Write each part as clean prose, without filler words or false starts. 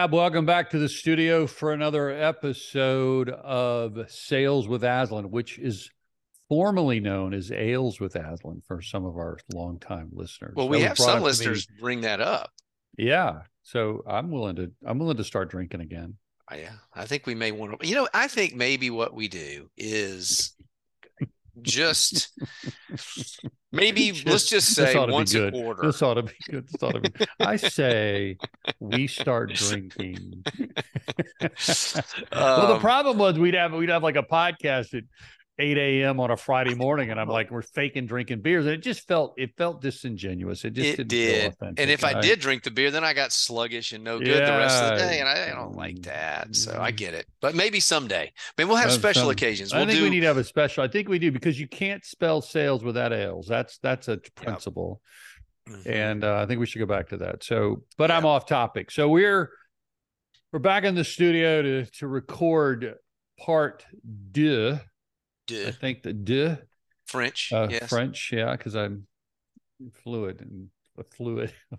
Tab, welcome back to the studio for another episode of Sales with Aslan, which is formerly known as Ales with Aslan for some of our longtime listeners. Well, we have some listeners bring that up. Yeah, so I'm willing to start drinking again. Yeah, I think we may want to. I think maybe what we do is just let's just say once a quarter. This ought to be good. I say we start drinking. Well, the problem was we'd have like a podcast at 8 a.m. on a Friday morning, and I'm like, we're faking drinking beers, and it felt disingenuous. It didn't feel authentic. And if I did drink the beer, then I got sluggish and no good the rest of the day, and I don't like that. So I get it, but maybe someday. Maybe we'll have special occasions. I think we need to have a special. I think we do, because you can't spell sales without ales. That's a principle, and I think we should go back to that. So, but I'm off topic. So we're back in the studio to record part deux. I think the French, yes. French, yeah, because I'm fluid in French. I'm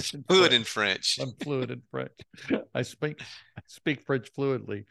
fluid in French. I speak French fluidly.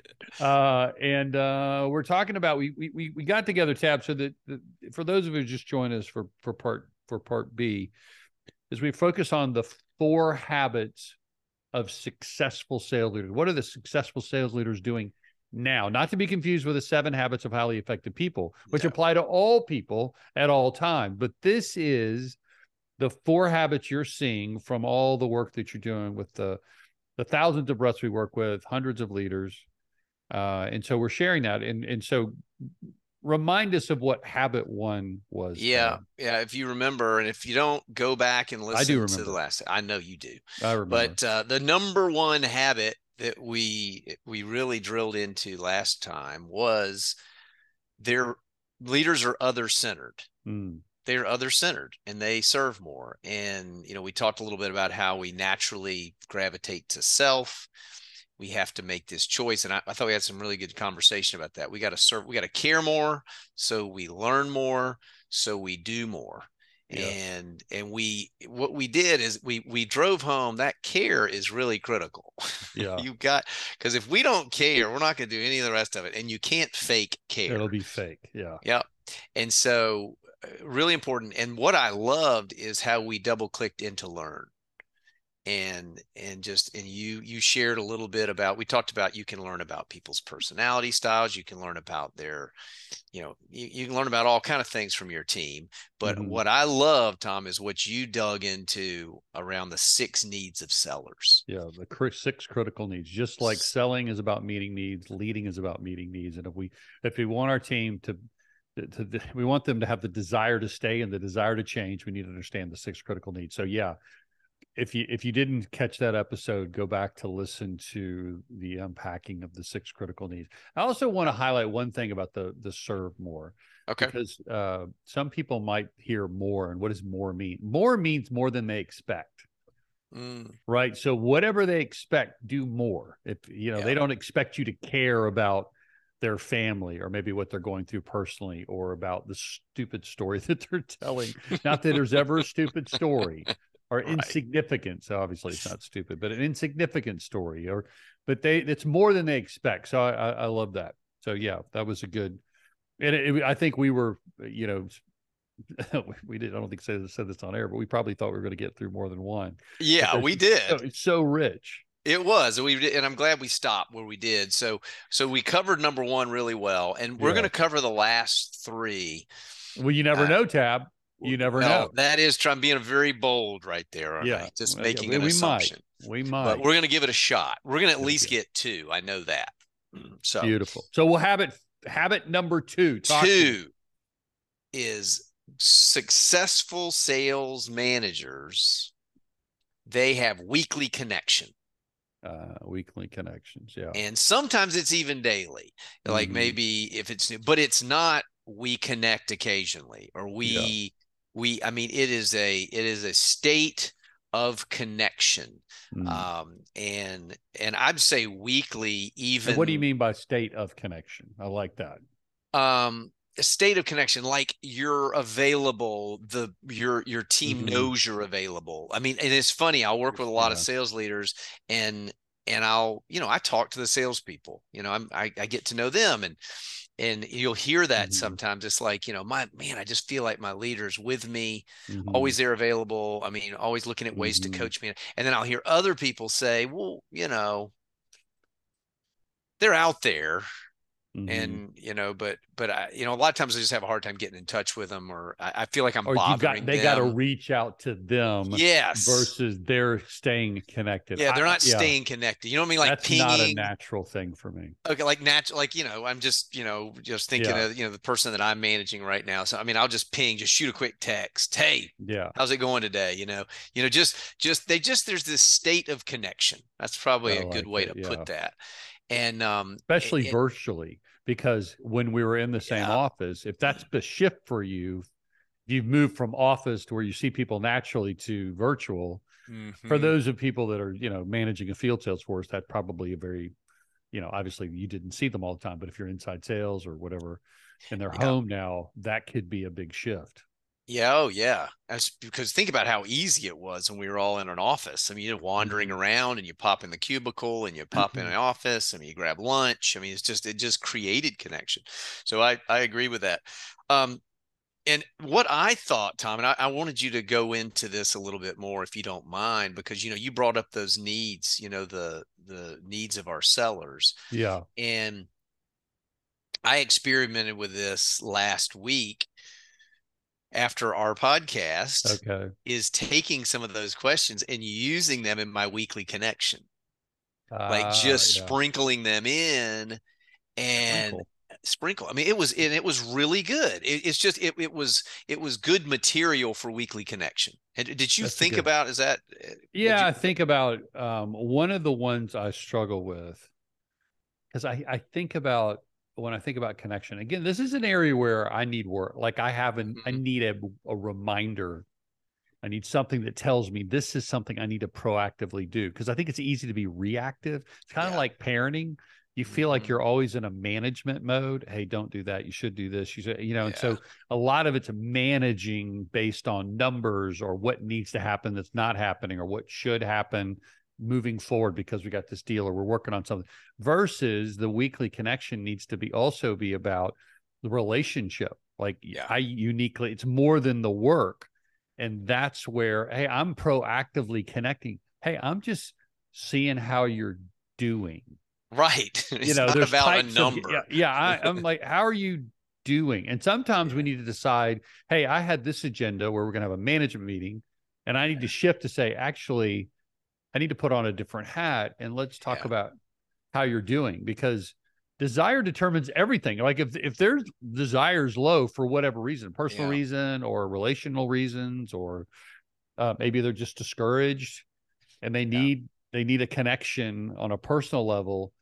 And we're talking about we got together, Tab, so that for those of you who just joined us for part B, is we focus on the 4 habits of successful sales leaders. What are the successful sales leaders doing now? Not to be confused with the 7 habits of highly effective people, which apply to all people at all time. But this is the 4 habits you're seeing from all the work that you're doing with the thousands of reps we work with, hundreds of leaders. And so we're sharing that. And so remind us of what habit 1 was. Yeah. If you remember, and if you don't, go back and listen to the last. I know you do. I remember. But the number 1 habit that we really drilled into last time was their leaders are other-centered. They're other-centered and they serve more. And, we talked a little bit about how we naturally gravitate to self. We have to make this choice. And I thought we had some really good conversation about that. We got to care more, so we learn more, so we do more. Yeah. And what we did is we drove home that care is really critical. Yeah. Because if we don't care, we're not going to do any of the rest of it. And you can't fake care. It'll be fake. Yeah. Yeah. And so really important. And what I loved is how we double clicked into learn. And you shared a little bit about, we talked about, you can learn about people's personality styles. You can learn about their, you can learn about all kind of things from your team. But what I love, Tom, is what you dug into around the 6 needs of sellers. Yeah. The 6 critical needs, just like selling is about meeting needs, leading is about meeting needs. And if we want our team we want them to have the desire to stay and the desire to change, we need to understand the 6 critical needs. So yeah, if you didn't catch that episode, go back to listen to the unpacking of the 6 critical needs. I also want to highlight one thing about the serve more. Okay. Because some people might hear more, and what does more mean? More means more than they expect. Right. So whatever they expect, do more. If they don't expect you to care about their family or maybe what they're going through personally or about the stupid story that they're telling. Not that there's ever a stupid story. Or insignificant. So obviously it's not stupid, but an insignificant story. But it's more than they expect. So I love that. So yeah, that was a good. And I think we were, we did. I don't think said this on air, but we probably thought we were going to get through more than one. Yeah, we did. It's so rich. It was, and I'm glad we stopped where we did. So we covered number 1 really well, and we're going to cover the last 3. Well, you never know, Tab. You never know. That is, I'm being very bold right there. Just making an assumption. We might. But we're going to give it a shot. We're going to at least get 2. I know that. So beautiful. So we'll have habit number 2. 2 is successful sales managers. They have weekly connection. Weekly connections. Yeah. And sometimes it's even daily. Like maybe if it's new, but it's not, we connect occasionally, or I mean, it is a state of connection. And I'd say weekly, even. And what do you mean by state of connection? I like that. A state of connection, like you're available, your team knows you're available. I mean, and it's funny, I'll work with a lot of sales leaders, and and I'll, I talk to the salespeople, I get to know them, and you'll hear that sometimes. It's like, I just feel like my leader's with me, always there available. I mean, always looking at ways to coach me. And then I'll hear other people say, well, they're out there. And, but I, a lot of times I just have a hard time getting in touch with them, or I feel like I'm bothering they them. got to reach out to them. Yes. Versus they're staying connected. Yeah. They're not staying connected. You know what I mean? Like that's pinging. Not a natural thing for me. Okay. Like natural, like, I'm just, just thinking of, the person that I'm managing right now. So, I mean, I'll just ping, just shoot a quick text. Hey, how's it going today? There's this state of connection. That's probably a good way to put that. And especially virtually, because when we were in the same office, if that's the shift for you, you've moved from office to where you see people naturally to virtual. For those of people that are, managing a field sales force, that's probably a very, obviously you didn't see them all the time, but if you're inside sales or whatever and they're home now, that could be a big shift. Yeah. Oh, yeah. Because think about how easy it was when we were all in an office. I mean, you're wandering around and you pop in the cubicle and you pop in an office. I mean, you grab lunch. I mean, it just created connection. So I agree with that. And what I thought, Tom, and I wanted you to go into this a little bit more, if you don't mind, because, you brought up those needs, the needs of our sellers. Yeah. And I experimented with this last week after our podcast, is taking some of those questions and using them in my weekly connection, like just sprinkling them in and sprinkle. I mean, it was really good. It was good material for weekly connection. And did you think about, is that? Yeah, I think about one of the ones I struggle with, because I think about, when I think about connection, again, this is an area where I need work. Like I need a reminder. I need something that tells me this is something I need to proactively do. Because I think it's easy to be reactive. It's kind of like parenting. You feel like you're always in a management mode. Hey, don't do that. You should do this. You should, and so a lot of it's managing based on numbers or what needs to happen that's not happening, or what should happen moving forward because we got this deal or we're working on something, versus the weekly connection needs to also be about the relationship. Like it's more than the work. And that's where, hey, I'm proactively connecting. Hey, I'm just seeing how you're doing. Right. It's not about a number. I'm like, how are you doing? And sometimes we need to decide, hey, I had this agenda where we're going to have a management meeting and I need to shift to say, actually, I need to put on a different hat and let's talk about how you're doing, because desire determines everything. Like if there's desire's low for whatever reason, personal reason or relational reasons, or maybe they're just discouraged and they need a connection on a personal level.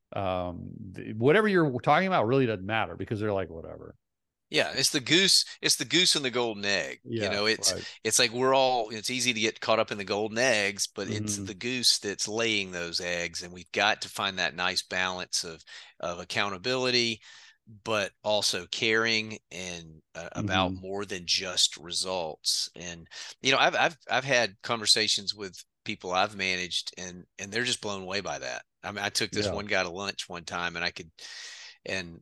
Whatever you're talking about really doesn't matter, because they're like, whatever. Yeah, it's the goose and the golden egg. It's like it's easy to get caught up in the golden eggs, but it's the goose that's laying those eggs. And we've got to find that nice balance of accountability, but also caring and about more than just results. And, I've had conversations with people I've managed and they're just blown away by that. I mean, I took this one guy to lunch one time and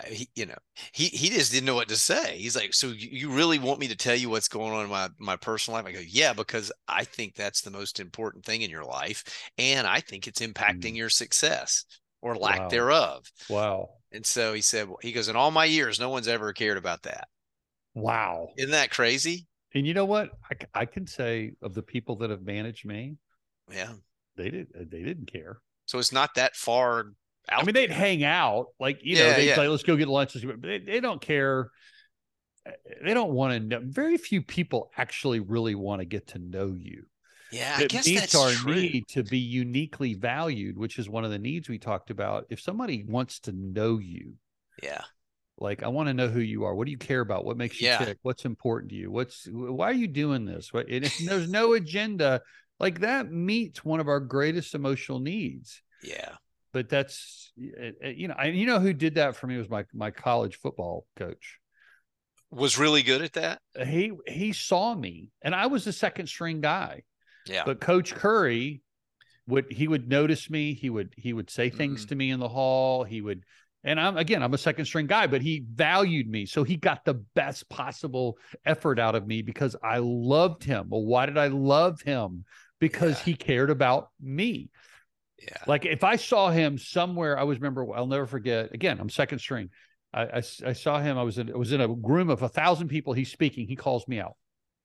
he just didn't know what to say. He's like, so you really want me to tell you what's going on in my personal life? I go, yeah, because I think that's the most important thing in your life. And I think it's impacting your success or lack thereof. Wow. And so he goes, in all my years, no one's ever cared about that. Wow. Isn't that crazy? And you know what? I can say of the people that have managed me, they didn't care. So it's not that far out. I mean, they'd hang out, like, they'd say, let's go get lunch. But they don't care. They don't want to know. Very few people actually really want to get to know you. Yeah, I guess that's true. Need to be uniquely valued, which is one of the needs we talked about. If somebody wants to know you, like, I want to know who you are. What do you care about? What makes you tick? What's important to you? Why are you doing this? And if there's no agenda, like, that meets one of our greatest emotional needs. Yeah. But that's, who did that for me was my college football coach. Was really good at that. He saw me, and I was the second string guy. Yeah. But Coach Curry he would notice me. He would say things to me in the hall. And I'm a second string guy, but he valued me. So he got the best possible effort out of me because I loved him. Well, why did I love him? Because he cared about me. Yeah. Like if I saw him somewhere, I'll never forget. Again, I'm second string. I saw him. I was in a room of 1,000 people. He's speaking. He calls me out.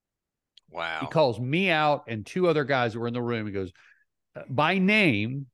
Wow. He calls me out and two other guys that were in the room. He goes by name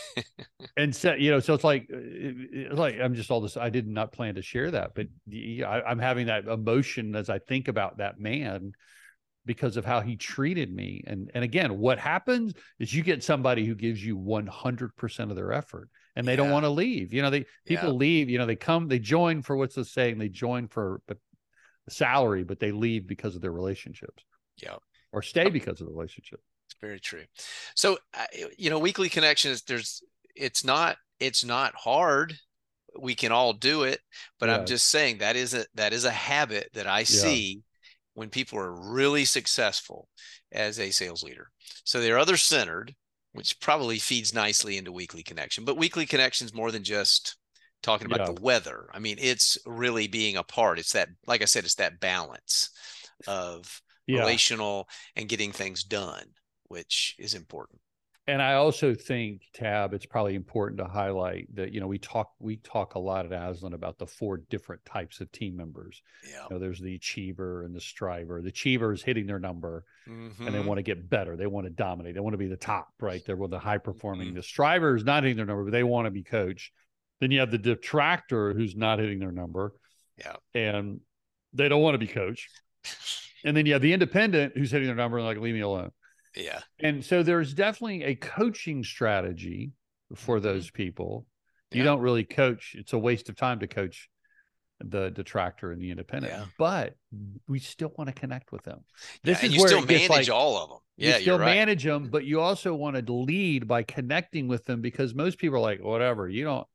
and said, so it's like I'm just all this. I did not plan to share that, but I'm having that emotion as I think about that man because of how he treated me. And again, what happens is you get somebody who gives you 100% of their effort and they don't want to leave. People leave, they join for what's the saying? They join for the salary, but they leave because of their relationships. Yeah. Or stay because of the relationship. It's very true. So, weekly connections, it's not hard. We can all do it, but I'm just saying that is a habit that I see when people are really successful as a sales leader. So they're other centered, which probably feeds nicely into weekly connection, but weekly connection is more than just talking about the weather. I mean, it's really being a part. It's that, like I said, it's that balance of relational and getting things done, which is important. And I also think, Tab, it's probably important to highlight that, we talk a lot at Aslan about the 4 different types of team members. Yeah. There's the achiever and the striver. The achiever is hitting their number and they want to get better. They want to dominate. They want to be the top, right? They're the high performing. The striver is not hitting their number, but they want to be coached. Then you have the detractor who's not hitting their number. Yeah. And they don't want to be coached. And then you have the independent who's hitting their number and like, leave me alone. Yeah. And so there's definitely a coaching strategy for those people. You don't really coach. It's a waste of time to coach the detractor and the independent, but we still want to connect with them. This is where you still manage all of them. You still manage them, but you also want to lead by connecting with them because most people are like, whatever,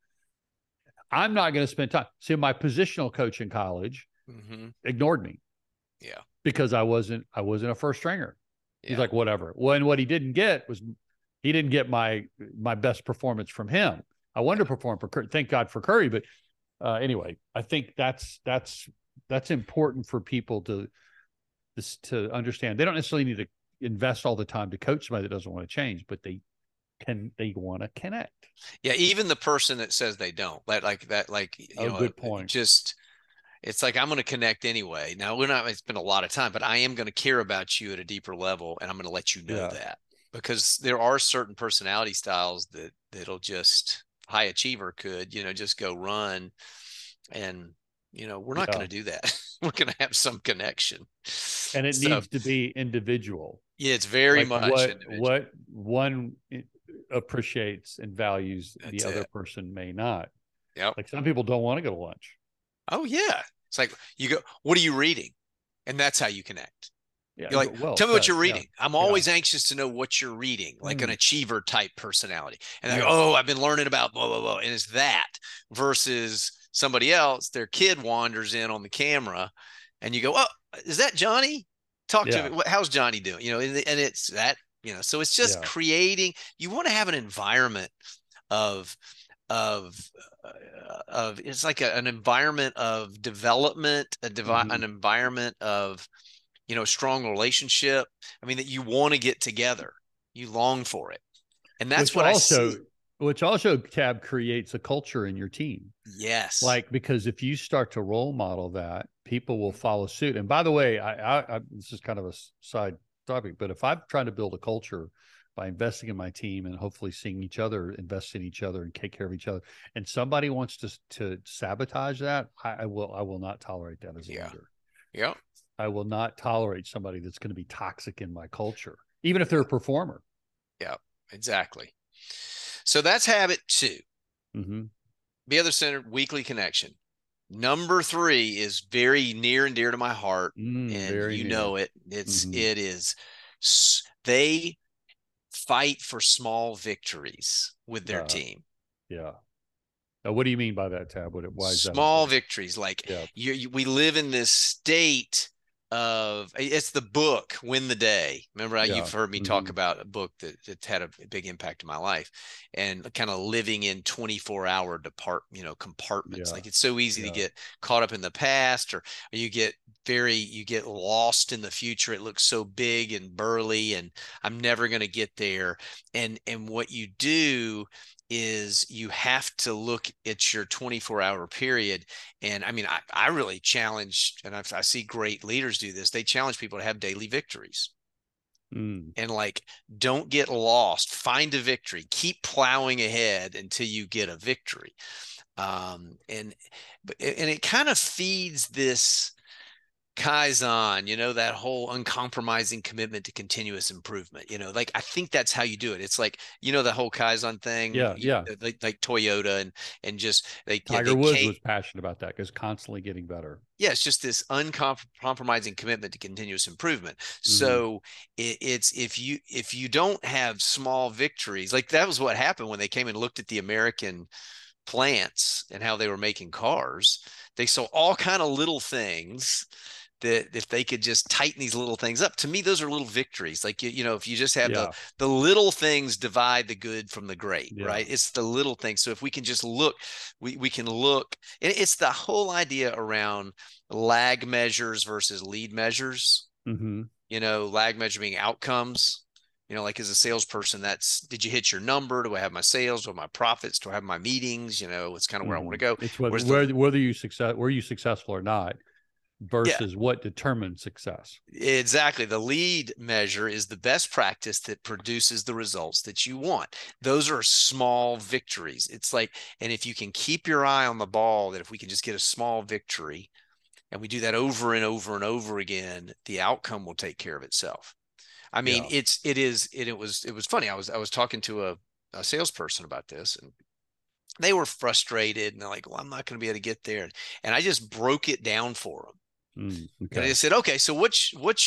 I'm not going to spend time. See, my positional coach in college ignored me. Yeah. Because I wasn't a first stringer. He's like, whatever. Well, and what he didn't get was he didn't get my best performance from him. I wanted to perform for Curry. Thank God for Curry. But anyway, I think that's important for people to understand. They don't necessarily need to invest all the time to coach somebody that doesn't want to change, but they want to connect. Yeah. Even the person that says they don't good point. It's like, I'm going to connect anyway. Now we're not going to spend a lot of time, but I am going to care about you at a deeper level. And I'm going to let you know that because there are certain personality styles that'll just high achiever could, just go run and, we're not going to do that. We're going to have some connection. And it needs to be individual. Yeah. It's very much what one appreciates and values the other person may not. Yep. Like some people don't want to go to lunch. Oh yeah. It's like you go, what are you reading? And that's how you connect. Yeah, you're like, tell me what you're reading. Yeah. I'm always anxious to know what you're reading, like an achiever type personality. And they're like, oh, I've been learning about blah, blah, blah. And it's that versus somebody else, their kid wanders in on the camera and you go, oh, is that Johnny? Talk to me. How's Johnny doing? And it's that, so it's just creating, you want to have an environment of it's like an environment of development, an environment of, strong relationship. I mean, that you want to get together, you long for it. And that's which also Tab creates a culture in your team. Yes. Like, because if you start to role model that, people will follow suit. And by the way, I this is kind of a side topic, but if I'm trying to build a culture by investing in my team and hopefully seeing each other invest in each other and take care of each other, and somebody wants to sabotage that, I will not tolerate that as a leader. Yeah. I will not tolerate somebody that's going to be toxic in my culture, even if they're a performer. Yeah, exactly. So that's habit 2. Be other centered, weekly connection. Number 3 is very near and dear to my heart. And you know it. It is, they fight for small victories with their team. Yeah. Now, what do you mean by that, Tab? Why is small victories? Like we live in this state it's the book Win the Day. Remember how you've heard me talk Mm-hmm. about a book that had a big impact in my life, and kind of living in 24-hour compartments. Yeah. Like it's so easy to Yeah. get caught up in the past, or you get lost in the future. It looks so big and burly, and I'm never going to get there. And what you do is you have to look at your 24-hour period. And I mean, I really challenge, and I see great leaders do this. They challenge people to have daily victories. And like, don't get lost, find a victory, keep plowing ahead until you get a victory. And it kind of feeds this Kaizen, that whole uncompromising commitment to continuous improvement. Like I think that's how you do it. It's like, the whole Kaizen thing. Yeah. Like Toyota and just Tiger Woods was passionate about that, because constantly getting better. Yeah, it's just this uncompromising commitment to continuous improvement. So it's if you don't have small victories, like that was what happened when they came and looked at the American plants and how they were making cars. They saw all kind of little things that if they could just tighten these little things up, to me, those are little victories. Like, if you just have the little things divide the good from the great, right? It's the little things. So if we can just look, we can look, and it's the whole idea around lag measures versus lead measures. Lag measure being outcomes. Like as a salesperson, did you hit your number? Do I have my sales? Do I have my profits? Do I have my meetings? It's kind of where I want to go. It's whether were you successful or not, versus what determines success. Exactly. The lead measure is the best practice that produces the results that you want. Those are small victories. It's like, and if you can keep your eye on the ball, that if we can just get a small victory and we do that over and over and over again, the outcome will take care of itself. I mean, it was funny. I was talking to a salesperson about this, and they were frustrated, and they're like, well, I'm not going to be able to get there. And I just broke it down for them. And I said, okay, so what's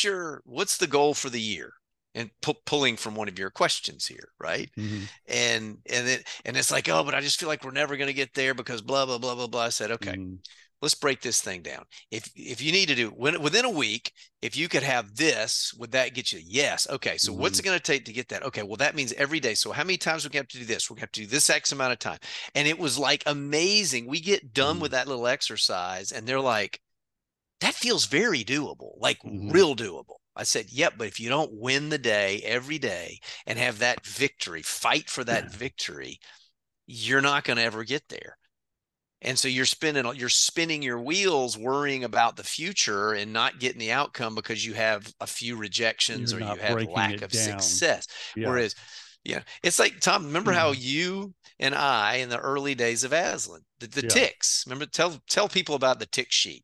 the goal for the year? And pulling from one of your questions here, right? And it's like, oh, but I just feel like we're never going to get there because blah blah blah blah blah. I said, okay, let's break this thing down. If you need to do within a week, if you could have this, would that get you? Yes. Okay. So what's it going to take to get that? Okay. Well, that means every day. So how many times we have to do this? We have to do this X amount of time. And it was like amazing. We get done with that little exercise, and they're like, that feels very doable, like real doable. I said, yep, but if you don't win the day every day and have that victory, fight for that victory, you're not going to ever get there. And so you're spinning your wheels worrying about the future and not getting the outcome because you have a few rejections or you have lack of success. Whereas, it's like, Tom, remember how you and I in the early days of Aslan, the ticks, remember, tell people about the tick sheet.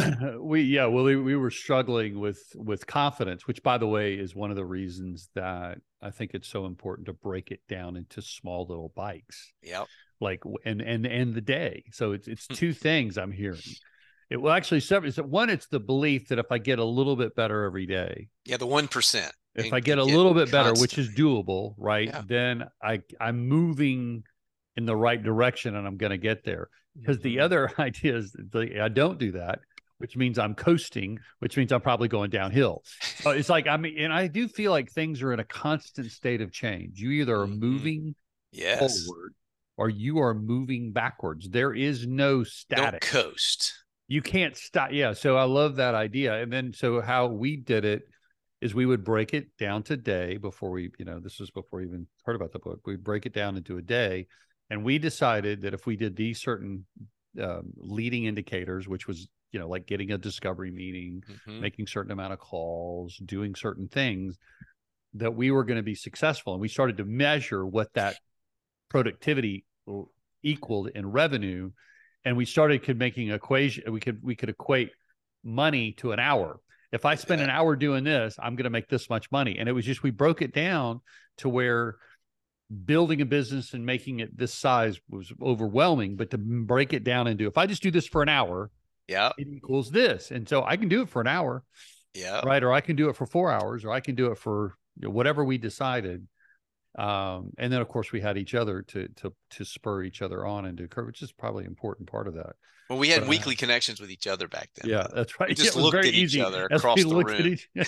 We were struggling with confidence, which, by the way, is one of the reasons that I think it's so important to break it down into small little bites. Yep. Like, and the day. So it's two things I'm hearing. It will actually several. One, it's the belief that if I get a little bit better every day. Yeah. The 1%. If I get a little bit better, which is doable, right? Yeah. Then I'm moving in the right direction and I'm going to get there. Because the other idea is I don't do that, which means I'm coasting, which means I'm probably going downhill. So it's like, and I do feel like things are in a constant state of change. You either are moving forward or you are moving backwards. There is no static. Don't coast. You can't stop. Yeah. So I love that idea. And then, so how we did it is we would break it down to day before we, this was before we even heard about the book. We break it down into a day. And we decided that if we did these certain leading indicators, which was, like getting a discovery meeting, making certain amount of calls, doing certain things, that we were going to be successful. And we started to measure what that productivity equaled in revenue. And we started making equation. We could equate money to an hour. If I spend an hour doing this, I'm going to make this much money. And it was just, we broke it down to where building a business and making it this size was overwhelming, but to break it down into, if I just do this for an hour, it equals this. And so I can do it for an hour. Right. Or I can do it for 4 hours, or I can do it for whatever we decided. And then of course we had each other to spur each other on and do curve, which is probably an important part of that. Well, we had weekly connections with each other back then. Yeah, that's right. We just it was looked very at easy each other as across we the looked room. at each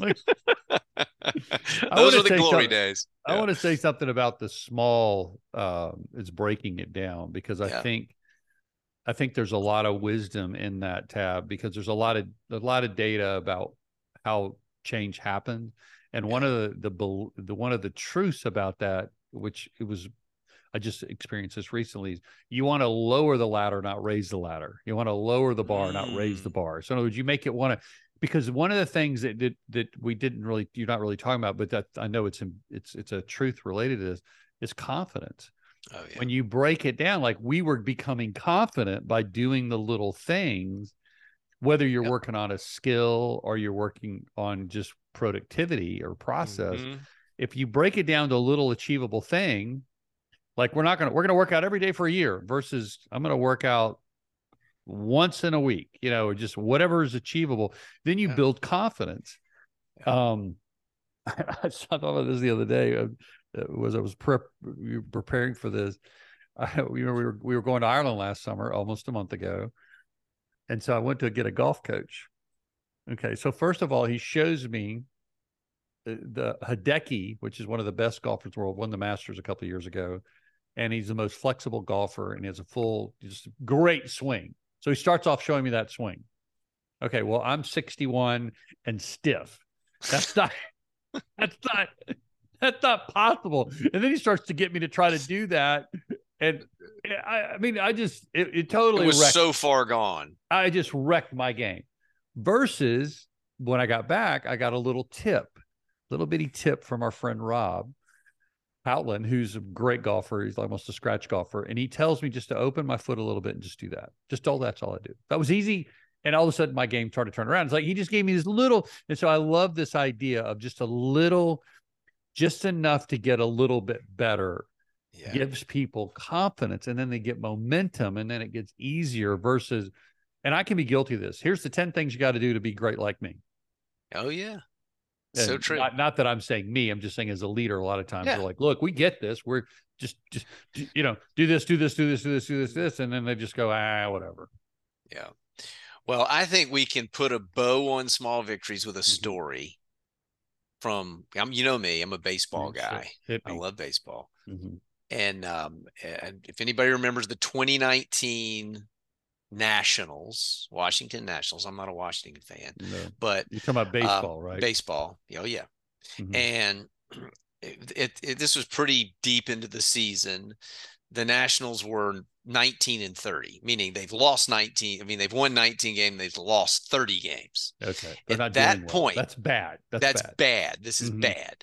Those are the glory days. I want to say something about the small is breaking it down, because I think there's a lot of wisdom in that, Tab, because there's a lot of data about how change happens. And one of the truths about that, which I just experienced this recently, is you want to lower the ladder, not raise the ladder. You want to lower the bar, not raise the bar. So in other words, you make it because one of the things that we didn't really, you're not really talking about, but that I know it's a truth related to this, is confidence. Oh, yeah. When you break it down, like we were becoming confident by doing the little things, whether you're working on a skill or you're working on just productivity or process. If you break it down to a little achievable thing, like we're going to work out every day for a year versus I'm going to work out once in a week, just whatever is achievable. Then you build confidence. I thought about this the other day. I was preparing for this. We were going to Ireland last summer, almost a month ago. And so I went to get a golf coach. Okay. So first of all, he shows me the Hideki, which is one of the best golfers in the world, won the Masters a couple of years ago. And he's the most flexible golfer and he has just great swing. So he starts off showing me that swing. Okay. Well, I'm 61 and stiff. That's not possible. And then he starts to get me to try to do that. And it totally was so far gone. I just wrecked my game. Versus when I got back, I got a little bitty tip from our friend Rob Outland, who's a great golfer. He's almost a scratch golfer. And he tells me just to open my foot a little bit and just do that. That's all I do. That was easy. And all of a sudden my game started to turn around. It's like, he just gave me this little. And so I love this idea of just a little, just enough to get a little bit better. Yeah. Gives people confidence, and then they get momentum, and then it gets easier versus, and I can be guilty of this. Here's the 10 things you got to do to be great like me. Oh yeah. So true. Not that I'm saying me, I'm just saying as a leader, a lot of times they're like, look, we get this. We're just, do this. And then they just go, whatever. Yeah. Well, I think we can put a bow on small victories with a story from, me, I'm a baseball guy. I love baseball. And if anybody remembers the 2019 Nationals, Washington Nationals, I'm not a Washington fan, but you're talking about baseball, right? Baseball. Oh yeah. And this was pretty deep into the season. The Nationals were 19-30, meaning they've lost 19. I mean, they've won 19 games. They've lost 30 games. Okay. At that point, that's bad. That's bad. This is bad.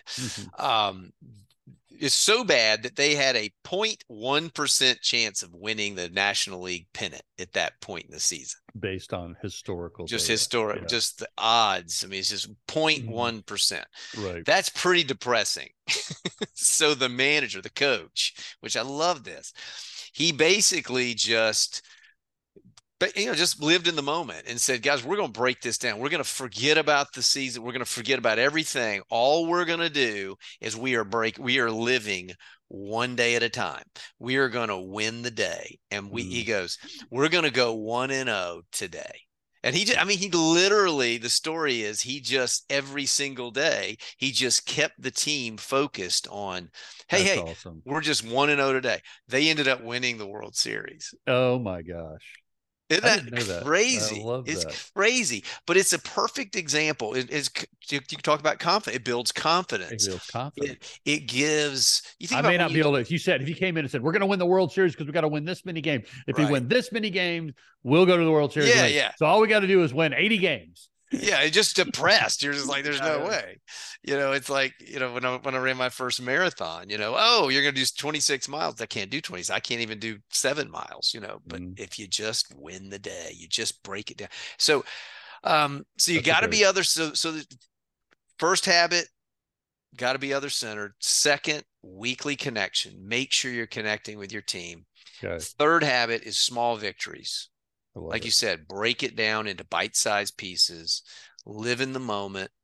It's so bad that they had a 0.1% chance of winning the National League pennant at that point in the season. Based on historical just data. Just the odds. I mean, it's just 0.1%. Right. That's pretty depressing. So the manager, the coach, which I love this, he basically just lived in the moment and said, guys, we're going to break this down. We're going to forget about the season. We're going to forget about everything. All we're going to do is we are living one day at a time. We are going to win the day. And he goes, we're going to go 1-0 today. And he literally, the story is every single day, he just kept the team focused on, hey, awesome. We're just 1-0 today. They ended up winning the World Series. Oh my gosh. Isn't that crazy? It's crazy, but it's a perfect example. You talk about confidence. It builds confidence. It gives. You think I may not be able to. If you came in and said, we're going to win the World Series because we got to win this many games. If we win this many games, we'll go to the World Series. Yeah. So all we got to do is win 80 games. Yeah, it's just depressed. You're just like, there's no way. It's like, when I ran my first marathon, you're going to do 26 miles. I can't do 20. I can't even do 7 miles, but if you just win the day, you just break it down. So you got to be other. So the first habit, got to be other centered. Second, weekly connection. Make sure you're connecting with your team. Okay. Third habit is small victories. Like you said, break it down into bite-sized pieces, live in the moment,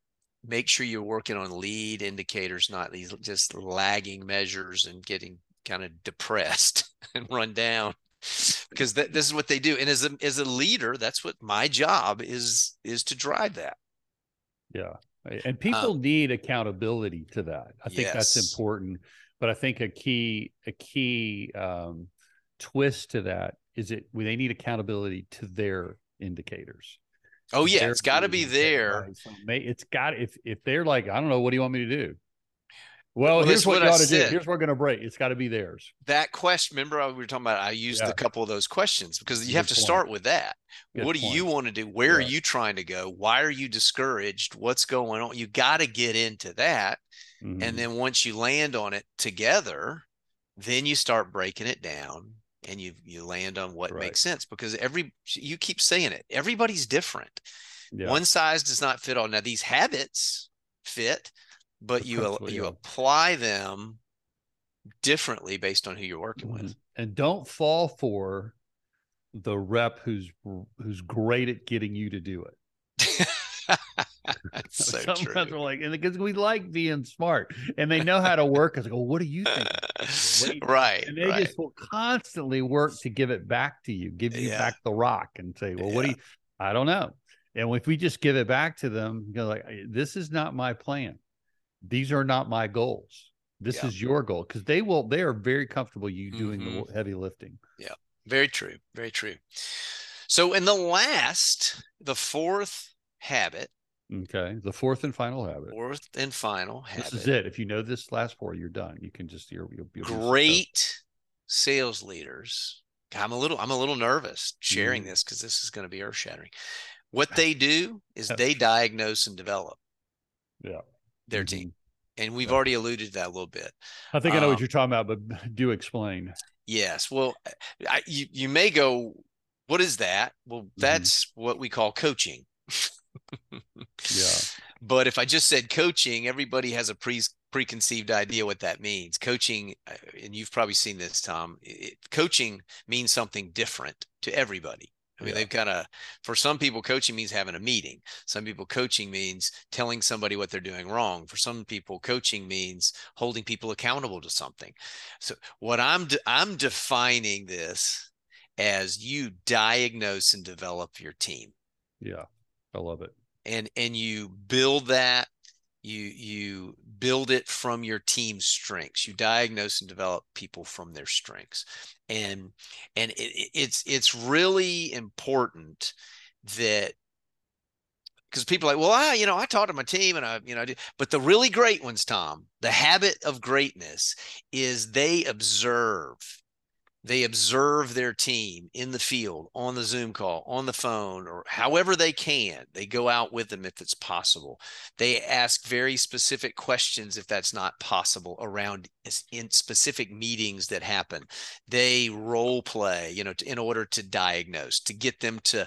make sure you're working on lead indicators, not these just lagging measures and getting kind of depressed and run down, because this is what they do. And as a leader, that's what my job is to drive that. Yeah. And people need accountability to that. I think that's important. But I think a key twist to that is they need accountability to their indicators. Oh yeah, it's got to be there. Right? So it's got, if they're like, I don't know, what do you want me to do? Well, here's what you ought to do. Here's what we're going to break. It's got to be theirs. That question, remember we were talking about, I used a couple of those questions, because you have to start with that. What do you want to do? Where are you trying to go? Why are you discouraged? What's going on? You got to get into that. And then once you land on it together, then you start breaking it down, and you land on what makes sense, because you keep saying it, everybody's different. One size does not fit all. Now these habits fit, but you apply them differently based on who you're working with. And don't fall for the rep who's great at getting you to do it. That's so Sometimes true. we're like, and because we like being smart and they know how to work. I was like, well, what do you think? Right. And they just will constantly work to give it back to you, give you back the rock, and say, well, what do you, I don't know. And if we just give it back to them, you know, like, this is not my plan. These are not my goals. This is your goal, because they are very comfortable you doing the heavy lifting. Yeah, very true. Very true. So in the fourth habit. Okay. The fourth and final habit. This is it. If you know this last four, you're done. You can just, you'll great sales leaders. I'm a little nervous sharing this, because this is going to be earth shattering. What they do is they diagnose and develop their team. And we've already alluded to that a little bit. I think I know what you're talking about, but do explain. Yes. Well, you may go, what is that? Well, that's what we call coaching. But if I just said coaching, everybody has a preconceived idea what that means. Coaching, and you've probably seen this, Tom, coaching means something different to everybody. I mean, they've got for some people, coaching means having a meeting. Some people, coaching means telling somebody what they're doing wrong. For some people, coaching means holding people accountable to something. So what I'm defining this as, you diagnose and develop your team. Yeah. I love it. And you build that, you build it from your team's strengths. You diagnose and develop people from their strengths. And it's really important that, because people are like, well, I talk to my team and I do. But the really great ones, Tom, the habit of greatness is they observe their team in the field, on the Zoom call, on the phone, or however they can. They go out with them if it's possible. They ask very specific questions if that's not possible around in specific meetings that happen. They role play, in order to diagnose, to get them to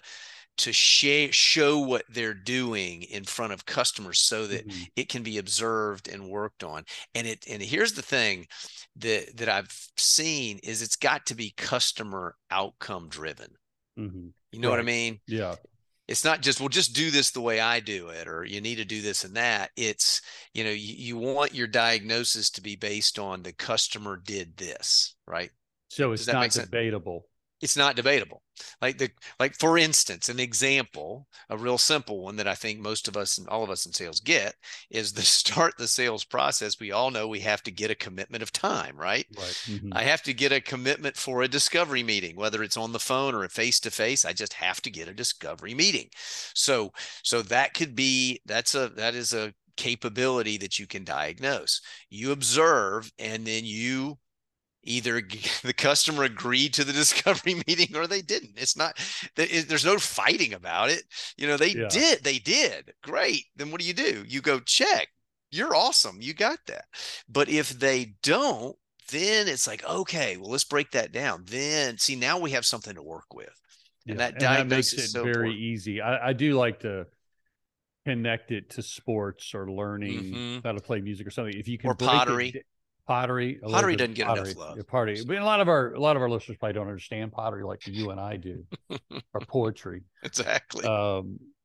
show what they're doing in front of customers, so that it can be observed and worked on. And here's the thing that I've seen is, it's got to be customer outcome driven. You know what I mean? Yeah. It's not just, well, just do this the way I do it, or you need to do this and that. It's, you want your diagnosis to be based on the customer did this, right? So it's not debatable. It's not debatable. Like for instance, an example, a real simple one that I think most of us and all of us in sales get, is to start the sales process. We all know we have to get a commitment of time, right? I have to get a commitment for a discovery meeting, whether it's on the phone or a face-to-face. I just have to get a discovery meeting. So that is a capability that you can diagnose. You observe, and then you either the customer agreed to the discovery meeting or they didn't. It's not, there's no fighting about it. They did. Great. Then what do? You go check. You're awesome. You got that. But if they don't, then it's like, okay, well, let's break that down. Then see, now we have something to work with. And that diagnosis makes it very easy. I do like to connect it to sports or learning how to play music or something. If you can, or pottery. Pottery doesn't get enough love. Pottery, but a lot of our listeners probably don't understand pottery like you and I do, or poetry. Exactly.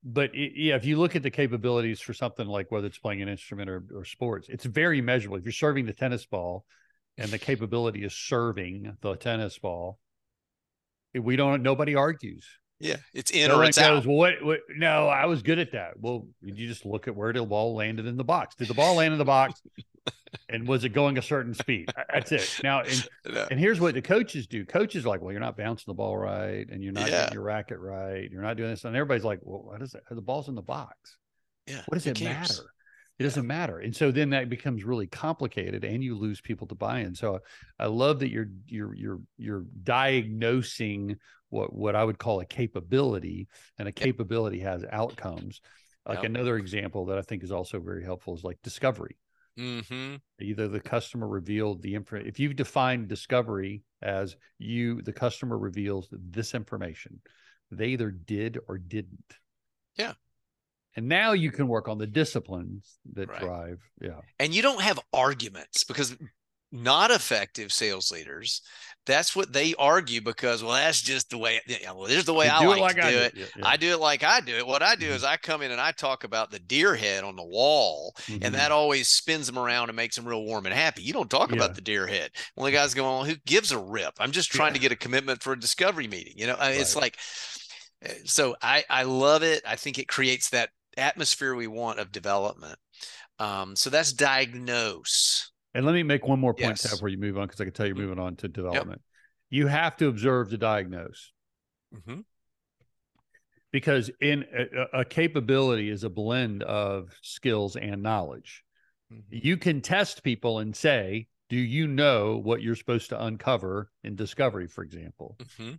yeah, if you look at the capabilities for something like whether it's playing an instrument or sports, it's very measurable. If you're serving the tennis ball and the capability is serving the tennis ball, nobody argues. Yeah, it's in or it's goes, out. Well, what? No, I was good at that. Well, you just look at where the ball landed in the box. Did the ball land in the box? And was it going a certain speed? That's it. Now, and here's what the coaches do. Coaches are like, well, you're not bouncing the ball right, and you're not getting your racket right. You're not doing this. And everybody's like, well, what is it? The ball's in the box. Yeah. What does it matter? It doesn't matter. And so then that becomes really complicated and you lose people to buy in. So I love that you're diagnosing what I would call a capability, and a capability has outcomes. Like another example that I think is also very helpful is like discovery. Mm-hmm. Either the customer revealed the information. If you've defined discovery as the customer reveals this information, they either did or didn't. Yeah. And now you can work on the disciplines that drive. Yeah. And you don't have arguments, because not effective sales leaders, that's what they argue, because, well, that's just the way, there's the way I like to do it. Yeah. I do it like I do it. What I do is I come in and I talk about the deer head on the wall, and that always spins them around and makes them real warm and happy. You don't talk about the deer head. Well, the guy's going, well, who gives a rip? I'm just trying to get a commitment for a discovery meeting. It's like, so I love it. I think it creates that atmosphere we want of development. So that's diagnose. And let me make one more point before you move on, because I can tell you're moving on to development. You have to observe to diagnose. Because in a capability is a blend of skills and knowledge. You can test people and say, do you know what you're supposed to uncover in discovery, for example?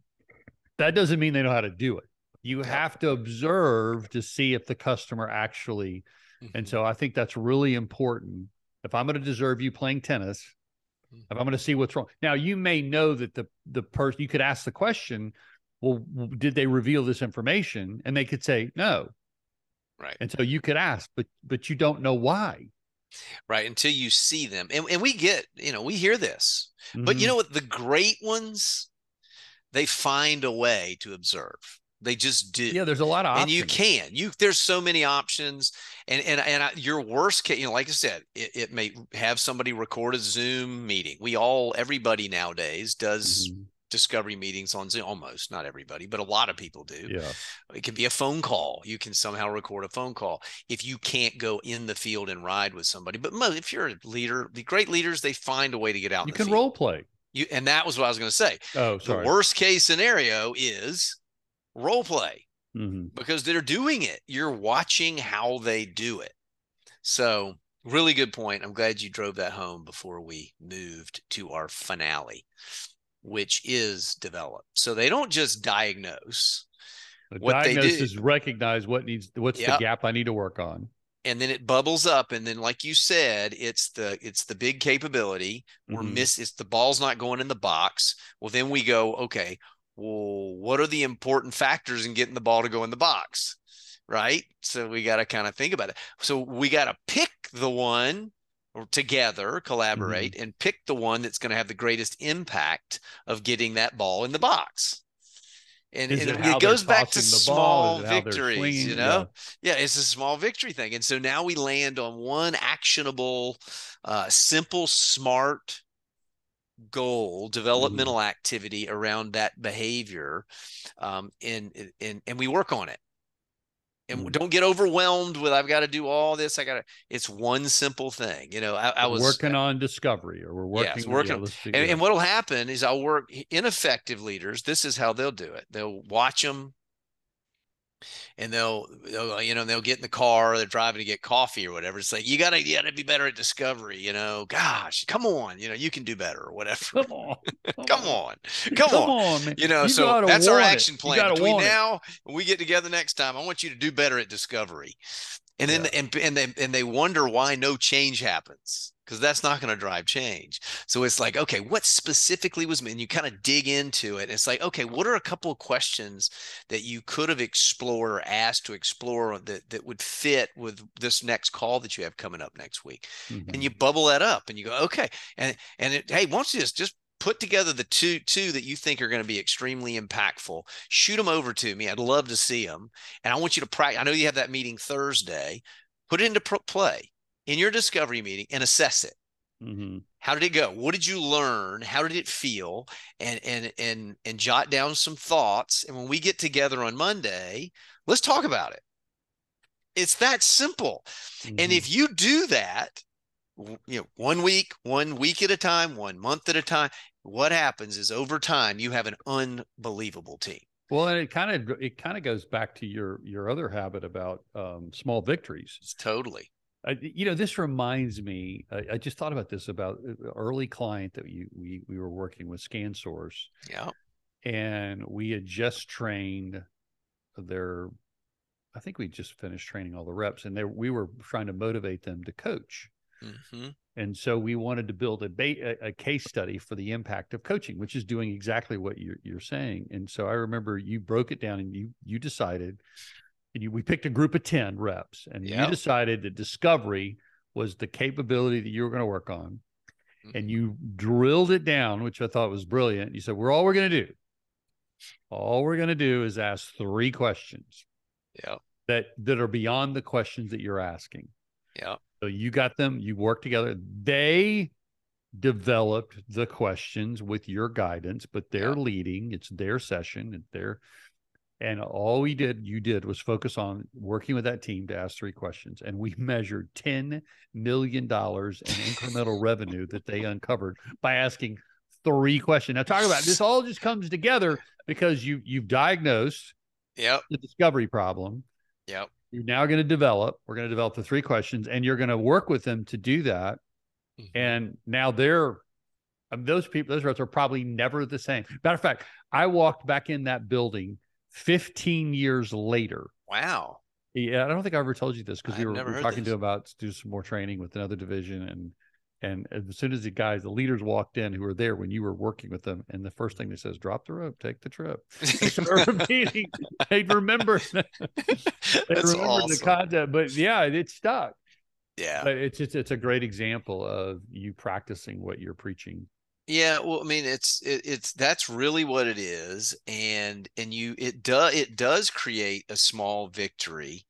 That doesn't mean they know how to do it. You have to observe to see if the customer actually, and so I think that's really important. If I'm going to deserve you playing tennis, if I'm going to see what's wrong. Now, you may know that the person, you could ask the question, well, did they reveal this information? And they could say no. Right. And so you could ask, but you don't know why. Right. Until you see them. And we get, we hear this, but you know what? The great ones, they find a way to observe. They just do. Yeah, there's a lot of options. And there's so many options. And your worst case, like I said, it may have somebody record a Zoom meeting. Everybody nowadays does discovery meetings on Zoom. Almost, not everybody, but a lot of people do. Yeah. It can be a phone call. You can somehow record a phone call if you can't go in the field and ride with somebody. But if you're a leader, the great leaders, they find a way to get out. You can role play. And that was what I was going to say. Oh, sorry. The worst case scenario is role play, because they're doing it. You're watching how they do it. So really good point. I'm glad you drove that home before we moved to our finale, which is develop. So they don't just diagnose. What they do is recognize what's the gap I need to work on. And then it bubbles up. And then, like you said, it's the big capability. It's the ball's not going in the box. Well, then we go, okay, well, what are the important factors in getting the ball to go in the box? Right. So we got to kind of think about it. So we got to pick the one, or together collaborate and pick the one that's going to have the greatest impact of getting that ball in the box. And it goes back to small victories, Yeah, it's a small victory thing. And so now we land on one actionable, simple, smart goal, developmental activity around that behavior. And we work on it. And don't get overwhelmed with, I've got to do all this. It's one simple thing. I was working on discovery, or we're working. And what'll happen is I'll work ineffective leaders. This is how they'll do it. They'll watch them, and they'll get in the car, they're driving to get coffee or whatever. It's like, you gotta be better at discovery, gosh, come on, you can do better or whatever. Come on. Man. So that's our action plan. Between now and we get together next time, I want you to do better at discovery. And then and they wonder why no change happens, because that's not going to drive change. So it's like, okay, what specifically was, and you kind of dig into it. And it's like, okay, what are a couple of questions that you could have explored or asked to explore that would fit with this next call that you have coming up next week? And you bubble that up and you go, okay. Hey, why don't you just put together the two that you think are going to be extremely impactful. Shoot them over to me. I'd love to see them. And I want you to practice. I know you have that meeting Thursday. Put it into play in your discovery meeting and assess it. Mm-hmm. How did it go? What did you learn? How did it feel? And jot down some thoughts. And when we get together on Monday, let's talk about it. It's that simple. Mm-hmm. And if you do that, 1 week at a time, 1 month at a time, what happens is over time, you have an unbelievable team. Well, and it kind of goes back to your other habit about small victories. Totally. This reminds me. I just thought about this about an early client that we were working with, ScanSource. Yeah. And we had just trained I think we just finished training all the reps, and we were trying to motivate them to coach. Mm-hmm. And so we wanted to build a case study for the impact of coaching, which is doing exactly what you're saying. And so I remember you broke it down, and you decided, and we picked a group of 10 reps, and you decided that discovery was the capability that you were going to work on. Mm-hmm. And you drilled it down, which I thought was brilliant. You said, all we're going to do is ask 3 questions that are beyond the questions that you're asking. Yeah. So you got them, you worked together. They developed the questions with your guidance, but they're leading. It's their session, and all you did was focus on working with that team to ask 3 questions. And we measured $10 million in incremental revenue that they uncovered by asking 3 questions. Now talk about this, all just comes together because you've diagnosed the discovery problem. Yep. You're now we're going to develop the 3 questions, and you're going to work with them to do that. Mm-hmm. And now those reps are probably never the same. Matter of fact, I walked back in that building 15 years later. Wow. Yeah. I don't think I ever told you this because we were talking to about do some more training with another division. And as soon as the leaders walked in who were there when you were working with them, and the first thing they says, drop the rope, take the trip. They remember the content, but it stuck. Yeah. But it's a great example of you practicing what you're preaching. Yeah. Well, I mean, that's really what it is. And it does create a small victory.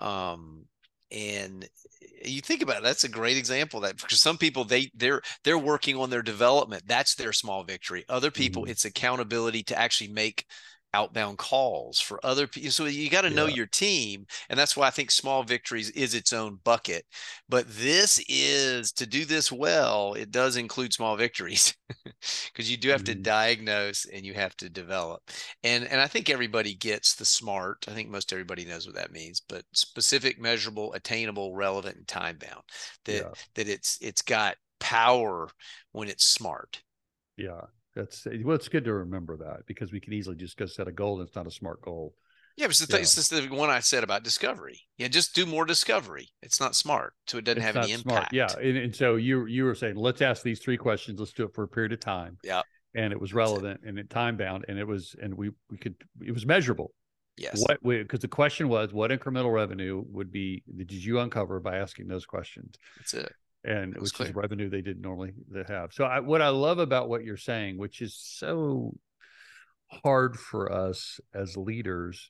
And you think about it, that's a great example of that, because some people they're working on their development. That's their small victory. Other people, it's accountability to actually make outbound calls for other people. So you got to know your team. And that's why I think small victories is its own bucket. But this is, to do this well, it does include small victories because you do have to diagnose and you have to develop. And I think everybody gets the SMART. I think most everybody knows what that means, but specific, measurable, attainable, relevant, and time bound. That it's got power when it's SMART. Yeah. It's good to remember that, because we can easily just go set a goal and it's not a SMART goal. Yeah, but it's just the one I said about discovery. Yeah, just do more discovery. It's not SMART, so it doesn't have any impact. Yeah, and so you were saying, let's ask these 3 questions. Let's do it for a period of time. Yeah, and it was relevant and it time bound, and it was measurable. Yes, because the question was, what incremental revenue did you uncover by asking those questions? That's it. And which is revenue they didn't normally have. So what I love about what you're saying, which is so hard for us as leaders,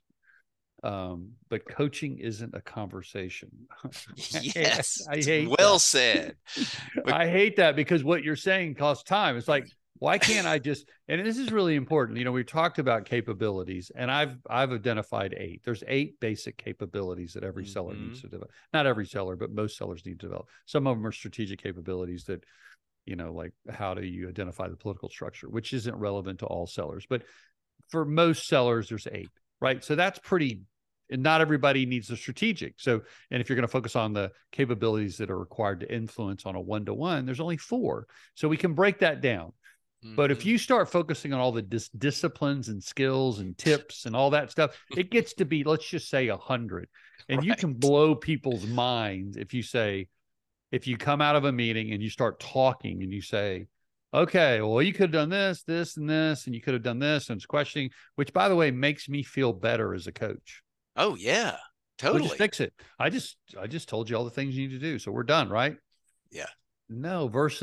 but coaching isn't a conversation. Yes, I hate said. I hate that, because what you're saying costs time. It's like, why can't I just, and this is really important. We talked about capabilities, and I've identified 8. There's 8 basic capabilities that every seller needs to develop. Not every seller, but most sellers need to develop. Some of them are strategic capabilities that, like how do you identify the political structure, which isn't relevant to all sellers. But for most sellers, there's 8, right? So that's pretty, and not everybody needs the strategic. So, and if you're going to focus on the capabilities that are required to influence on a 1-to-1, there's only 4. So we can break that down. But if you start focusing on all the disciplines and skills and tips and all that stuff, it gets to be, let's just say 100. And you can blow people's minds if you come out of a meeting and you start talking and you say, okay, well, you could have done this, this, and this, and you could have done this, and it's questioning, which, by the way, makes me feel better as a coach. Oh, yeah, totally. We'll just fix it. I just told you all the things you need to do, so we're done, right? Yeah. No, versus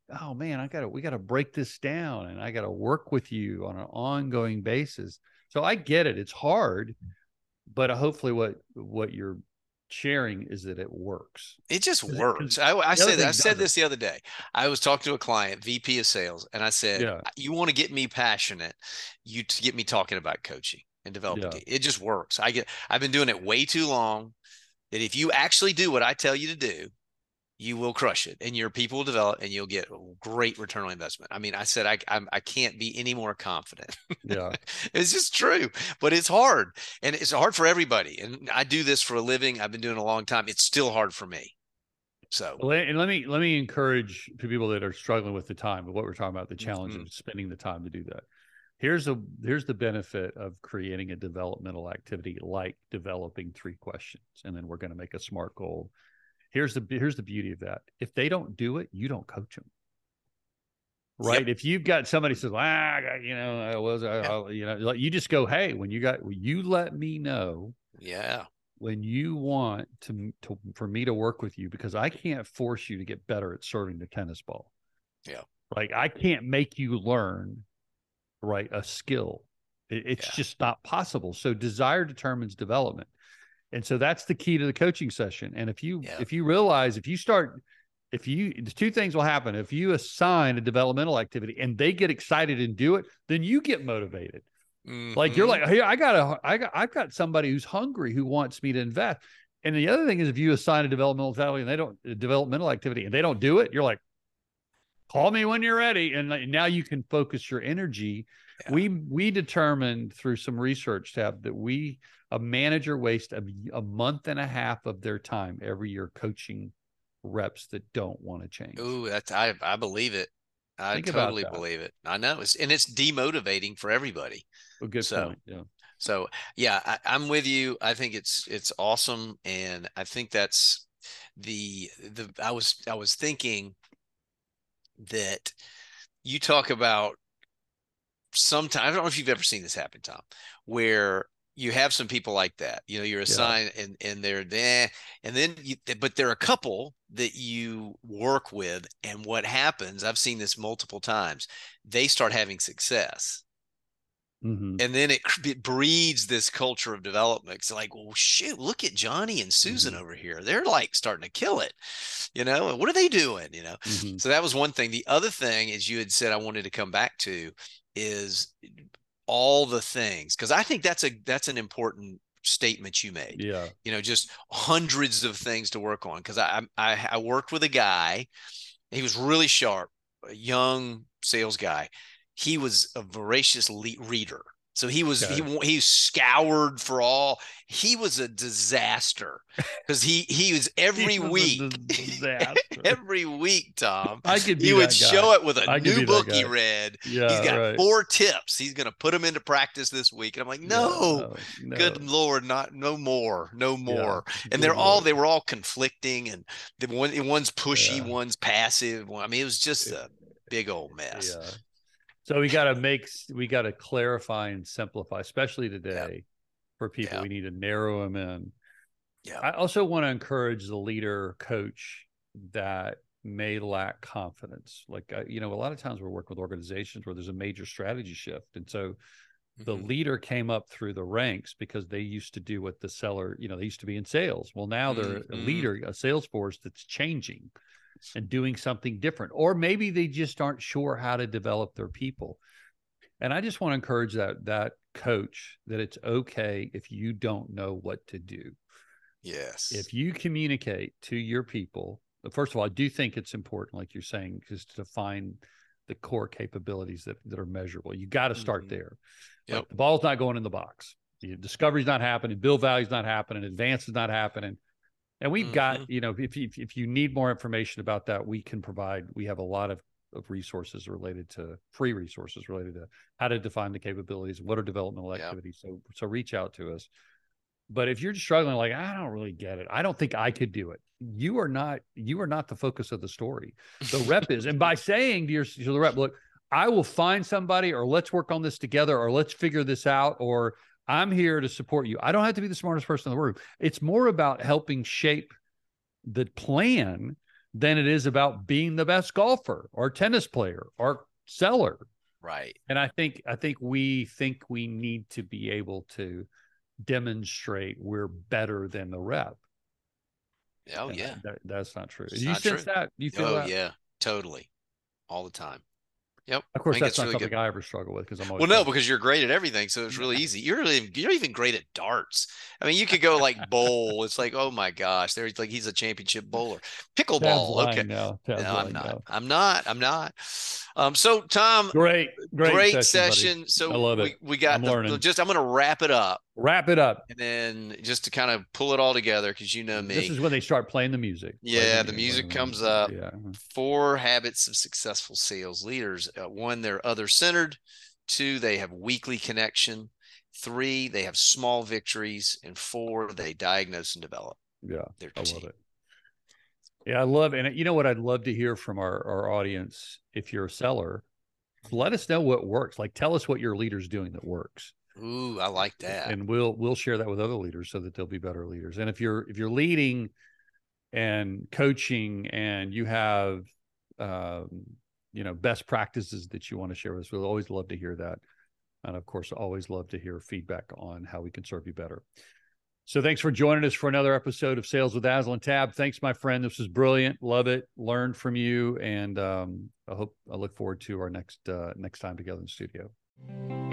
oh man, we got to break this down, and I got to work with you on an ongoing basis. So I get it. It's hard, but hopefully what you're sharing is that it works. It just works. I said this the other day. I was talking to a client, VP of sales, and I said, you want to get me passionate, to get me talking about coaching and developing. It just works. I've been doing it way too long, that if you actually do what I tell you to do, you will crush it, and your people will develop, and you'll get a great return on investment. I mean, I said, I can't be any more confident. Yeah. It's just true, but it's hard, and it's hard for everybody. And I do this for a living. I've been doing it a long time. It's still hard for me. So, and let me encourage people that are struggling with the time, but what we're talking about, the challenge of spending the time to do that. Here's the benefit of creating a developmental activity like developing 3 questions, and then we're going to make a SMART goal. Here's the beauty of that. If they don't do it, you don't coach them. Right. Yep. If you've got somebody who says, you just go, hey, you let me know. Yeah. When you want for me to work with you, because I can't force you to get better at serving the tennis ball. Yeah. Like I can't make you learn, right, a skill. It's just not possible. So desire determines development. And so that's the key to the coaching session. And if you realize, the 2 things will happen. If you assign a developmental activity and they get excited and do it, then you get motivated. Like you're like, hey, I've got somebody who's hungry who wants me to invest. And the other thing is, if you assign a developmental activity and they don't do it, you're like, call me when you're ready. And now you can focus your energy. Yeah. We determined through some research, Tab, that a manager wastes a month and a half of their time every year coaching reps that don't want to change. Ooh, I believe it. I totally believe it. I know it's demotivating for everybody. A good point. Yeah. So I'm with you. I think it's awesome. And I think that's I was thinking that you talk about sometimes, I don't know if you've ever seen this happen, Tom, where you have some people like that, you're assigned and they're there, and then but there are a couple that you work with, and what happens, I've seen this multiple times, they start having success. And then it breeds this culture of development. It's like, well, shoot, look at Johnny and Susan over here. They're like starting to kill it. What are they doing? So that was one thing. The other thing, as you had said, I wanted to come back to, is all the things, because I think that's an important statement you made. Yeah. Just hundreds of things to work on. Because I worked with a guy. He was really sharp, a young sales guy. He was a voracious reader. So he scoured for all. He was a disaster, because he was every week, Tom. He would show it with a new book he read. Yeah, he's got 4 tips. He's going to put them into practice this week. And I'm like, no. Good Lord, no more. Yeah, and they were all conflicting, and one's pushy, one's passive. I mean, it was just a big old mess. Yeah. So we got to clarify and simplify, especially today for people. We need to narrow them in. Yeah. I also want to encourage the leader coach that may lack confidence. Like, a lot of times we're working with organizations where there's a major strategy shift. And so the leader came up through the ranks because they used to do what the seller, they used to be in sales. Well, now they're a leader, a sales force that's changing and doing something different, or maybe they just aren't sure how to develop their people. And I just want to encourage that coach that it's okay if you don't know what to do. Yes. If you communicate to your people, first of all, I do think it's important, like you're saying, just to find the core capabilities that are measurable. You got to start there. Yep. Like, the ball's not going in the box. Discovery's not happening. Bill value's not happening. Advance is not happening. And we've got, if you need more information about that, we can provide. We have a lot of resources free resources related to how to define the capabilities, what are developmental activities. So reach out to us. But if you're just struggling, like, I don't really get it, I don't think I could do it, you are not the focus of the story. The rep is. And by saying to the rep, look, I will find somebody, or let's work on this together, or let's figure this out, or I'm here to support you. I don't have to be the smartest person in the room. It's more about helping shape the plan than it is about being the best golfer or tennis player or seller. Right. And I think we need to be able to demonstrate we're better than the rep. Oh, yeah. That's not true. It's Do you sense true. that? Do you feel that? Oh, yeah, totally. All the time. Yep. Of course, that's not really something good. I ever struggle with because I'm always because you're great at everything, so it's really easy. You're even great at darts. I mean, you could go like bowl. It's like, oh my gosh, there's like he's a championship bowler. Pickleball. Okay, no, I'm not. I'm not. So Tom, great session. So I love it. We got I'm going to wrap it up. Wrap it up, and then just to kind of pull it all together, because you know me. This is when they start playing the music. Yeah, the music comes up. Yeah. 4 habits of successful sales leaders. 1, they're other-centered. 2, they have weekly connection. 3, they have small victories. And 4, they diagnose and develop. Yeah, I love it. Yeah, I love it. And you know what I'd love to hear from our audience, if you're a seller, let us know what works. Like, tell us what your leader's doing that works. Ooh, I like that. And we'll share that with other leaders so that they'll be better leaders. And if you're leading and coaching and you have best practices that you want to share with us, we'll always love to hear that. And of course, always love to hear feedback on how we can serve you better. So thanks for joining us for another episode of Sales with Aslan Tab. Thanks, my friend. This was brilliant. Love it. Learned from you. And I look forward to our next time together in the studio.